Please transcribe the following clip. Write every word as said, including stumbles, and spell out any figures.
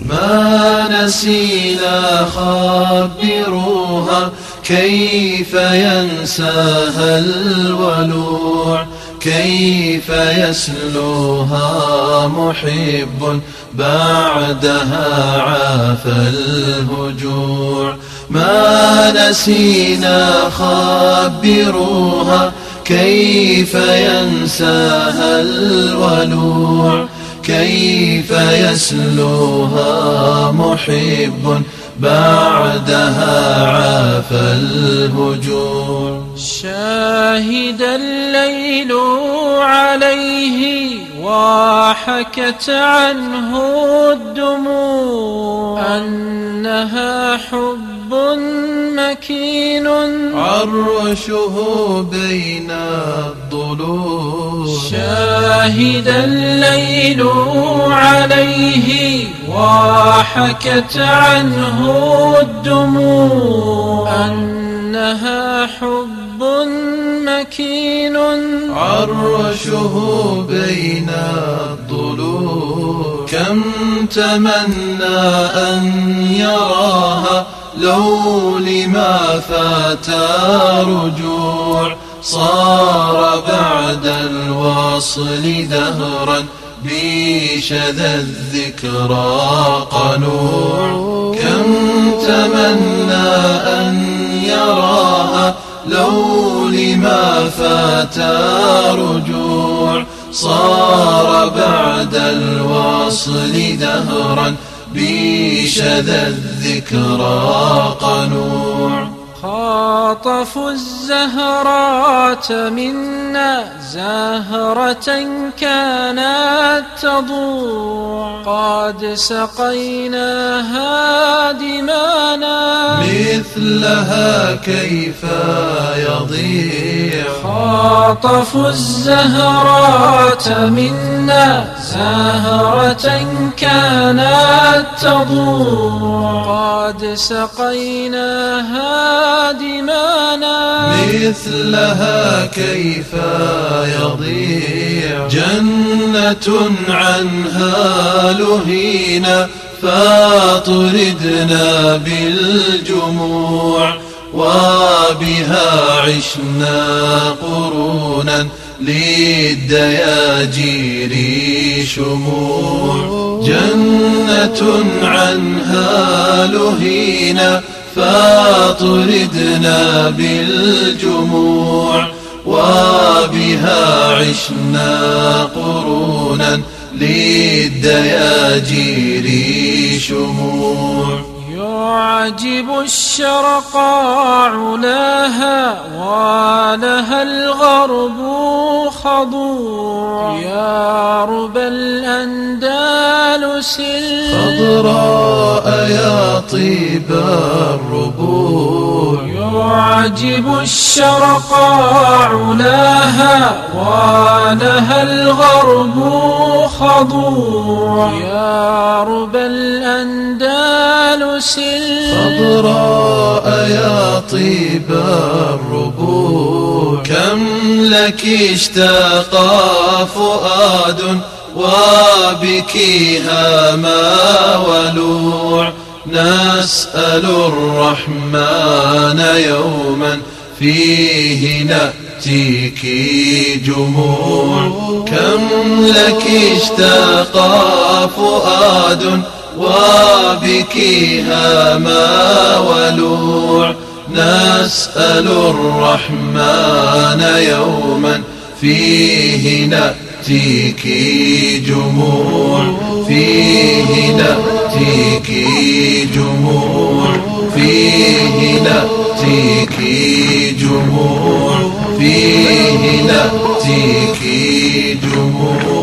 ما نسينا خبروها كيف ينساها الولوع، كيف يسلوها محب بعدها عاف الهجوع. ما نسينا خبروها كيف ينساها الولوع، كيف يسلوها محب بعدها عاف الهجوع. شاهد الليل عليه وحكت عنه الدموع أنها حب مكين عرشه بين الضلوع. شاهد الليل عليه وحكت عنه الدموع أنها حب مكين عرشه بين الضلوع. كم تمنى أن يراها لو لما فات رجوع، صار بعد الوصل دهرا بشذا الذكرى قنوع. كم تمنى أن يراها لو لما فات رجوع، صار بعد الوصل دهرا بشذا الذكرى قنوع. خاطفوا الزهرات منا زهرة كانت تضوع، قد سقيناها دمانا مثلها كيف يضيع. خاطفوا الزهرات منا زهرة كانت تضوع، قد سقيناها دمانا مثلها كيف يضيع. جنة عنها لهينا فاطردنا بالجموع، وبها عشنا قرونا للدياجير شموع. جنة عنها لهينا فاطردنا بالجموع، وبها عشنا قرونا للدياجير شموع. يعجب الشرقاع لها ولها الغرب خضوع، يا رب الأندلس خضراء يا طيب الربوع. يعجب الشرقاع لها ولها الغرب خضوع، يا رب الأندلس خضراء يا طيب الربوع. كم لك اشتاق فؤاد وبك هما ولوع، نسأل الرحمن يوما فيه نأتيك جموع. كم لك اشتاق فؤاد وبك هما ولوع، نسأل الرحمن يوما فيه نأتيك جموع، فيه نأتيك جموع، فيه نأتيك جموع، فيه نأتيك جموع.